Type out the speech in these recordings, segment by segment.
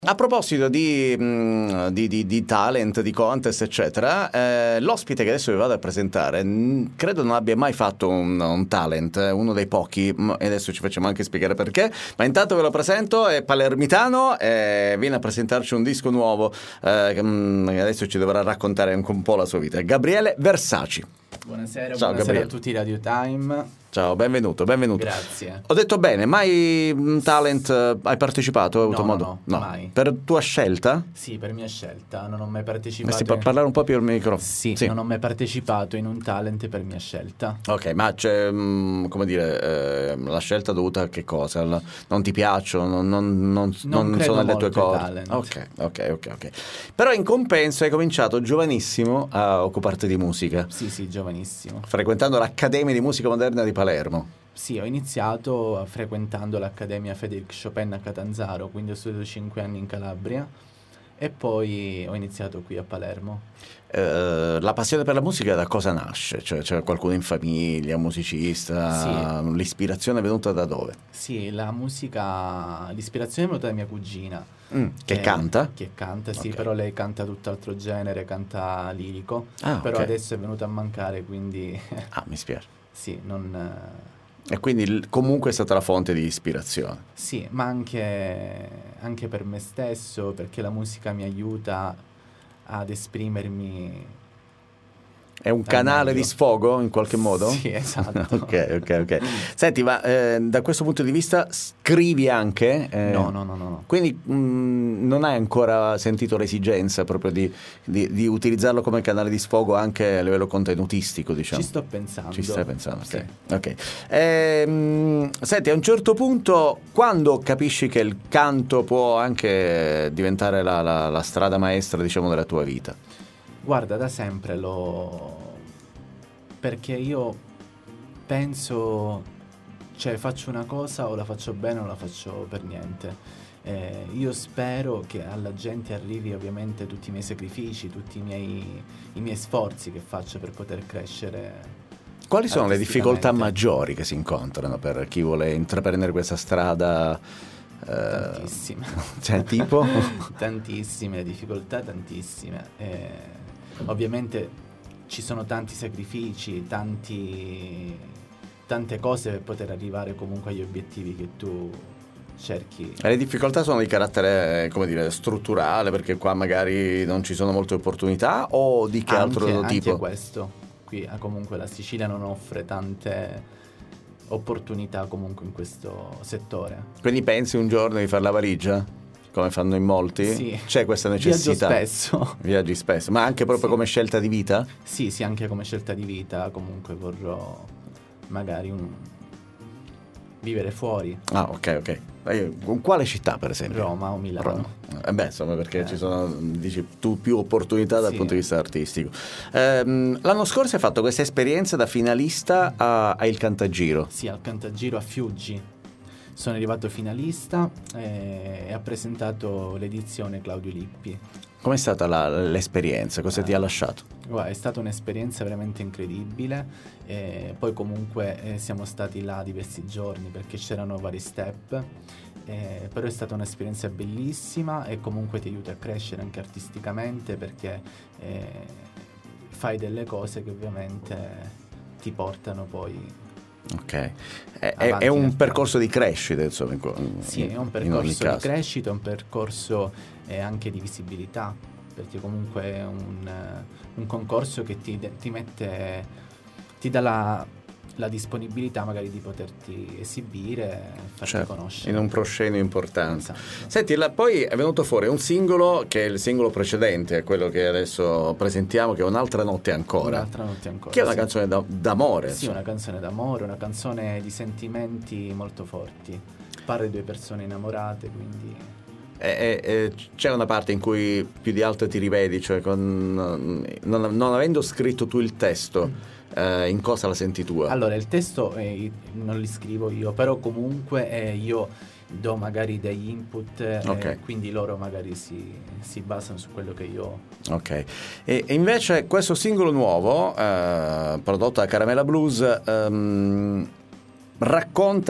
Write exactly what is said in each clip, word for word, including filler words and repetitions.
A proposito di, mh, di, di, di talent, di contest, eccetera, eh, l'ospite che adesso vi vado a presentare mh, credo non abbia mai fatto un, un talent, uno dei pochi, mh, e adesso ci facciamo anche spiegare perché, ma intanto ve lo presento, è palermitano e viene a presentarci un disco nuovo, eh, che mh, adesso ci dovrà raccontare anche un po' la sua vita. Gabriele Versaci. Buonasera, Ciao, buonasera Gabriele. a tutti Radio Time. Ciao, benvenuto, benvenuto. Grazie. Ho detto bene, mai un talent eh, hai partecipato? Hai avuto No, modo? no, no, mai. Per tua scelta? Sì, per mia scelta, non ho mai partecipato. Dovresti pa- parlare un po' più al microfono. Sì, non ho mai partecipato in un talent per mia scelta. Ok, ma c'è, mh, come dire, eh, la scelta dovuta a che cosa? La- non ti piacciono? Non, non, non, Non non credo sono nelle tue molto ai corde? talent. Ok, ok, ok, ok. Però in compenso hai cominciato giovanissimo a occuparti di musica, Sì, sì, giovanissimo. frequentando l'Accademia di Musica Moderna di Palermo. Sì, ho iniziato frequentando l'Accademia Frédéric Chopin a Catanzaro, quindi ho studiato cinque anni in Calabria e poi ho iniziato qui a Palermo. Eh, la passione per la musica da cosa nasce? Cioè, c'è qualcuno in famiglia, un musicista? Sì. L'ispirazione è venuta da dove? Sì, la musica, l'ispirazione è venuta da mia cugina. Mm, che eh, canta? Che canta, sì, Ok. però lei canta tutt'altro genere, canta lirico, Ah, però ok. adesso è venuta a mancare, quindi Ah, mi spiace. sì, non... eh, E quindi l- comunque è stata la fonte di ispirazione. Sì, ma anche, anche per me stesso, perché la musica mi aiuta ad esprimermi È un al canale di meglio. sfogo in qualche modo? Sì, esatto. Ok, ok, ok. Senti, ma eh, da questo punto di vista scrivi anche? Eh, No, no, no, no, no. Quindi mh, non hai ancora sentito l'esigenza proprio di, di- di utilizzarlo come canale di sfogo anche a livello contenutistico, diciamo? Ci sto pensando. Ci stai pensando, ok. Sì. Ok. Ehm, senti, a un certo punto, quando capisci che il canto può anche diventare la, la- la strada maestra, diciamo, della tua vita? Guarda, da sempre lo... perché io penso, cioè faccio una cosa o la faccio bene o la faccio per niente. Eh, io spero che alla gente arrivi ovviamente tutti i miei sacrifici, tutti i miei, i miei sforzi che faccio per poter crescere. Quali sono le difficoltà artisticamente. maggiori che si incontrano per chi vuole intraprendere questa strada? eh, Tantissime. Cioè, tipo? Tantissime difficoltà, tantissime. Eh, ovviamente ci sono tanti sacrifici, tanti, tante cose per poter arrivare comunque agli obiettivi che tu cerchi. Le difficoltà sono di carattere, come dire, strutturale, perché qua magari non ci sono molte opportunità, o di che altro Anche, anche tipo? questo. Qui ah, comunque la Sicilia non offre tante opportunità comunque in questo settore. Quindi pensi un giorno di fare la valigia? Come fanno in molti? Sì. C'è questa necessità? Viaggio spesso. Viaggi spesso, ma anche proprio Sì. come scelta di vita? Sì, sì, anche come scelta di vita comunque vorrò magari un... vivere fuori, Ah, ok, ok. Eh, Con quale città, per esempio? Roma o Milano. Roma. Eh beh, insomma, perché Eh. ci sono, dici tu, più opportunità dal Sì. punto di vista artistico. Ehm, l'anno scorso hai fatto questa esperienza da finalista a, a Il Cantagiro. Sì, al Cantagiro a Fiuggi. Sono arrivato finalista eh, e ha presentato l'edizione Claudio Lippi. Com'è stata la- l'esperienza? Cosa ti ha lasciato? Guarda, è stata un'esperienza veramente incredibile. E poi comunque eh, siamo stati là diversi giorni perché c'erano vari step. Eh, però è stata un'esperienza bellissima e comunque ti aiuta a crescere anche artisticamente perché eh, fai delle cose che ovviamente ti portano poi. Ok. È, è- Avanti è un nel percorso di crescita, insomma. In, co- Sì, è un in ogni percorso di caso. crescita, è un percorso eh, anche di visibilità, perché comunque è un, eh, un concorso che ti, ti mette, ti dà la, la disponibilità magari di poterti esibire e farti Certo, conoscere. in un proscenio importante. Esatto. Senti, la- poi è venuto fuori un singolo che è il singolo precedente a quello che adesso presentiamo, che è Un'altra notte ancora. Un'altra notte ancora. Che è una sì. canzone da- d'amore. Sì, insomma. una canzone d'amore, una canzone di sentimenti molto forti. Parla di due persone innamorate, quindi... E- e- e c'è una parte in cui più di altre ti rivedi, cioè con, non, non avendo scritto tu il testo, eh, in cosa la senti tua? Allora, il testo eh, non li scrivo io, però comunque eh, io do magari degli input, eh, Ok. quindi loro magari si, si basano su quello che io... Ok. E, e invece questo singolo nuovo, eh, prodotto da Caramella Blues, ehm, racconta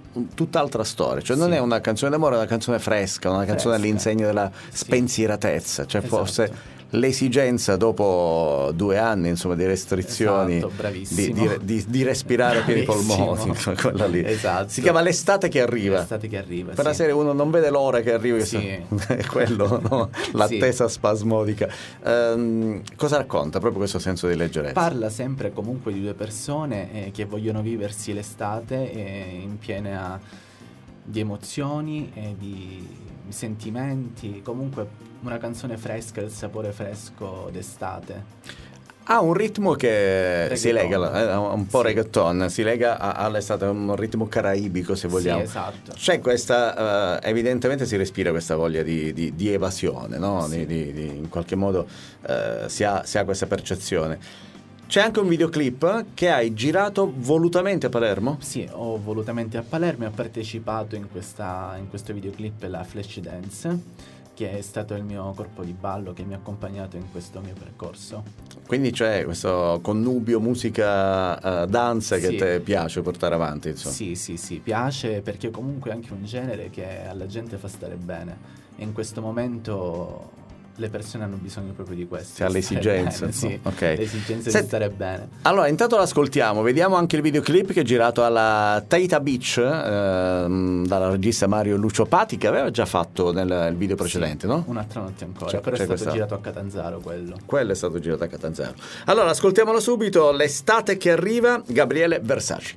tutt'altra storia, cioè non Sì. è una canzone d'amore, è una canzone fresca, una canzone Fresca. all'insegna della Sì. spensieratezza, cioè Esatto. forse l'esigenza dopo due anni insomma di restrizioni Esatto, di, bravissimo. di, di, di respirare a pieni Bravissimo. polmoni, quella lì. Esatto. Si chiama L'estate che arriva. L'estate che arriva, Per sì. la serie uno non vede l'ora che arrivi, Sì. è quello, no? L'attesa spasmodica. Ehm, cosa racconta proprio questo senso di leggerezza? Parla sempre comunque di due persone eh, che vogliono viversi l'estate eh, in piena di emozioni e di sentimenti, comunque una canzone fresca, il sapore fresco d'estate. Ha un ritmo che Reggaeton. si lega, eh, un po' Sì. reggaeton, si lega a- all'estate, un ritmo caraibico se vogliamo. Sì, esatto. C'è questa, eh, evidentemente si respira questa voglia di, di- di evasione, no? Sì. Di- di- di- in qualche modo eh, si, ha, si ha questa percezione. C'è anche un videoclip che hai girato volutamente a Palermo? Sì, ho volutamente a Palermo e ho partecipato in, questa, in questo videoclip la Flash Dance, che è stato il mio corpo di ballo che mi ha accompagnato in questo mio percorso. Quindi c'è questo connubio musica, eh, danza che Sì. ti piace portare avanti, insomma. Sì, sì, sì, piace perché comunque è anche un genere che alla gente fa stare bene e in questo momento le persone hanno bisogno proprio di questo. Si ha di stare l'esigenza, bene, sì, ok. l'esigenza Se- di stare bene. Allora, intanto l'ascoltiamo, vediamo anche il videoclip che è girato alla Taita Beach ehm, dalla regista Mario Lucio Pati, che aveva già fatto nel il video precedente, Sì, no? Un'altra notte ancora, Cioè, però è c'è stato questa- girato a Catanzaro quello. Quello è stato girato a Catanzaro. Allora, ascoltiamolo subito, L'estate che arriva, Gabriele Versace.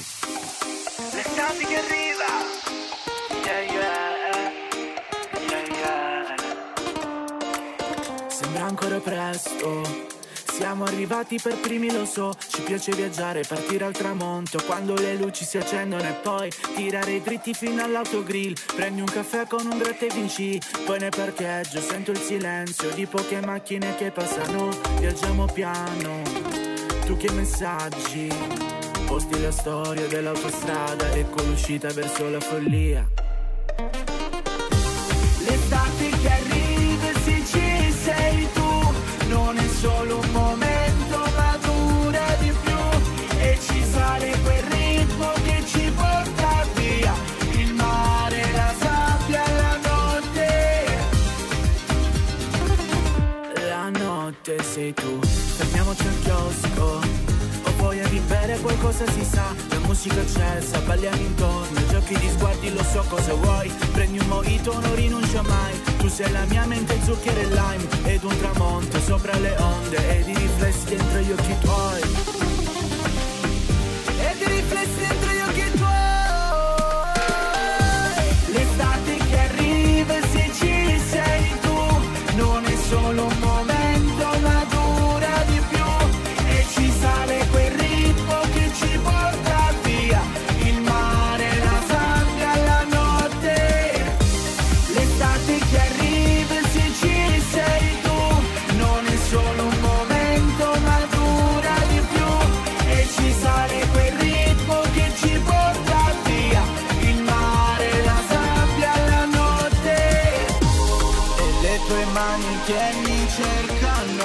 L'estate che arriva, yeah, yeah, yeah, yeah. Sembra ancora presto, siamo arrivati per primi, lo so. Ci piace viaggiare, partire al tramonto, quando le luci si accendono e poi tirare dritti fino all'autogrill. Prendi un caffè con un gratta e vinci, poi nel parcheggio sento il silenzio di poche macchine che passano. Viaggiamo piano, tu che messaggi, posti la storia dell'autostrada, ecco l'uscita verso la follia. L'estate che arriva e se ci sei tu, non è solo un momento ma dura di più, e ci sale quel ritmo che ci porta via, il mare, la sabbia, la notte. La notte sei tu, fermiamoci al chiosco, ho voglia di bere qualcosa, si sa, la musica accesa, balliamo intorno, giochi di sguardi, lo so cosa vuoi, prendi un mojito, non rinuncia mai, tu sei la mia mente, zucchero e lime, ed un tramonto sopra le onde, ed i riflessi dentro gli occhi tuoi, ed i riflessi dentro gli occhi tuoi. L'estate che arriva e se ci sei tu, non è solo un momento ma dura di più, e ci sale quel ritmo che ci porta via, il mare, la sabbia, la notte. L'estate che arriva e se ci sei tu, non è solo un momento ma dura di più, e ci sale quel ritmo che ci porta via, il mare, la sabbia, la notte. E le tue mani che mi cercano,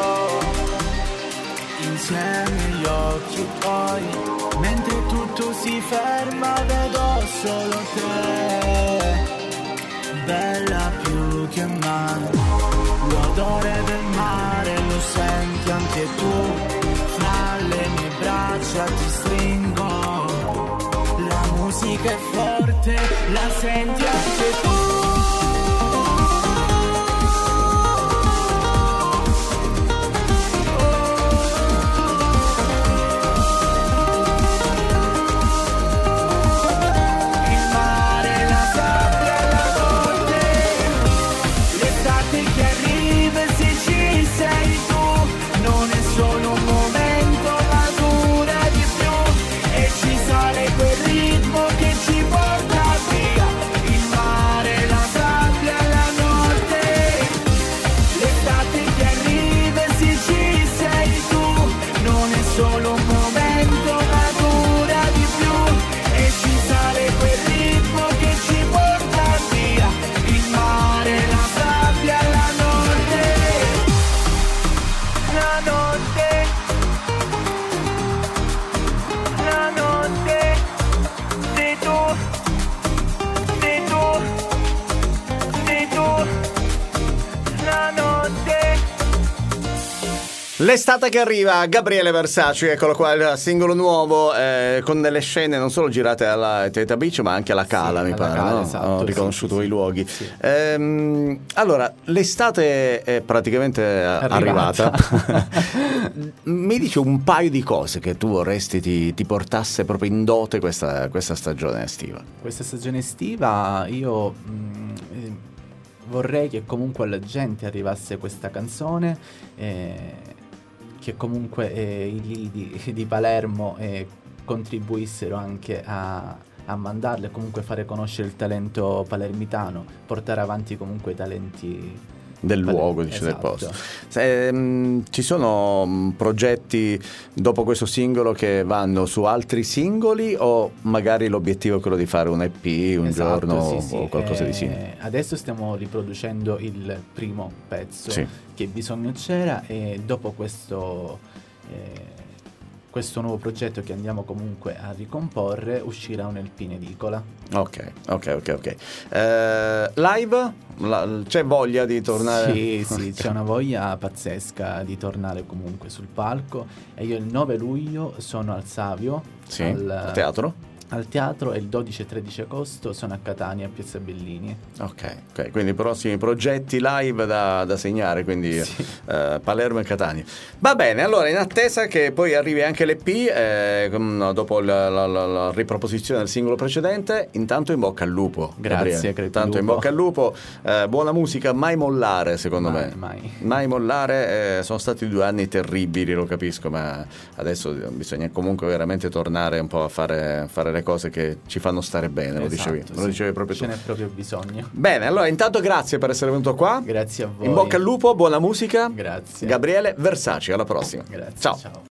insieme gli occhi tuoi, mentre tutto si ferma vedo solo te, bella più che mai, l'odore del mare lo senti anche tu, fra le mie braccia ti stringo, la musica è forte, la senti anche tu. Il mare, la sabbia, la notte. L'estate che arriva e se ci sei tu, non è solo un momento ma dura di più, e ci sale quel ritmo che ci porta via, il mare, L'estate che arriva, Gabriele Versace, eccolo qua, il singolo nuovo, eh, con delle scene non solo girate alla Teta Beach ma anche alla Cala, Sì, mi alla pare, Cala, no? esatto, Ho sì, riconosciuto sì, i sì. luoghi. Sì. Ehm, allora, l'estate è praticamente arrivata. Arrivata. Mi dici un paio di cose che tu vorresti ti, ti portasse proprio in dote questa, questa stagione estiva? Questa stagione estiva io mh, eh, vorrei che comunque alla gente arrivasse questa canzone, eh, che comunque eh, i lidi di Palermo eh, contribuissero anche a, a mandarle, comunque fare conoscere il talento palermitano, portare avanti comunque i talenti Del Pale- luogo, dice, del esatto. posto. Se, mh, ci sono mh, progetti dopo questo singolo che vanno su altri singoli, o magari l'obiettivo è quello di fare un E P un Esatto, giorno sì, sì. o qualcosa Eh, di simile? Adesso stiamo riproducendo il primo pezzo, Sì. Che bisogno c'era, e dopo questo, eh, questo nuovo progetto che andiamo comunque a ricomporre uscirà un L P in edicola. Ok, ok, ok, ok. Eh, live? La- c'è voglia di tornare? Sì, sì, c'è una voglia pazzesca di tornare comunque sul palco, e io il nove luglio sono al Savio, Sì, al, al teatro? al teatro, e il dodici e tredici agosto sono a Catania, a Piazza Bellini. Ok, ok, quindi i prossimi progetti live da, da segnare, quindi Sì. eh, Palermo e Catania. Va bene, allora in attesa che poi arrivi anche l'E P, eh, com- dopo la, la- la- la riproposizione del singolo precedente, intanto in bocca al lupo. Grazie, Gabriele. crepi Intanto in lupo. bocca al lupo, eh, buona musica, mai mollare secondo Mai, me. mai. Mai mollare, eh, sono stati due anni terribili, lo capisco, ma adesso bisogna comunque veramente tornare un po' a fare, fare le cose che ci fanno stare bene, lo dicevi, Esatto, lo sì. dicevi proprio Ce tu. n'è proprio bisogno. Bene, allora intanto grazie per essere venuto qua. Grazie a voi. In bocca al lupo, buona musica. Grazie. Gabriele Versace, alla prossima. Grazie, Ciao. ciao.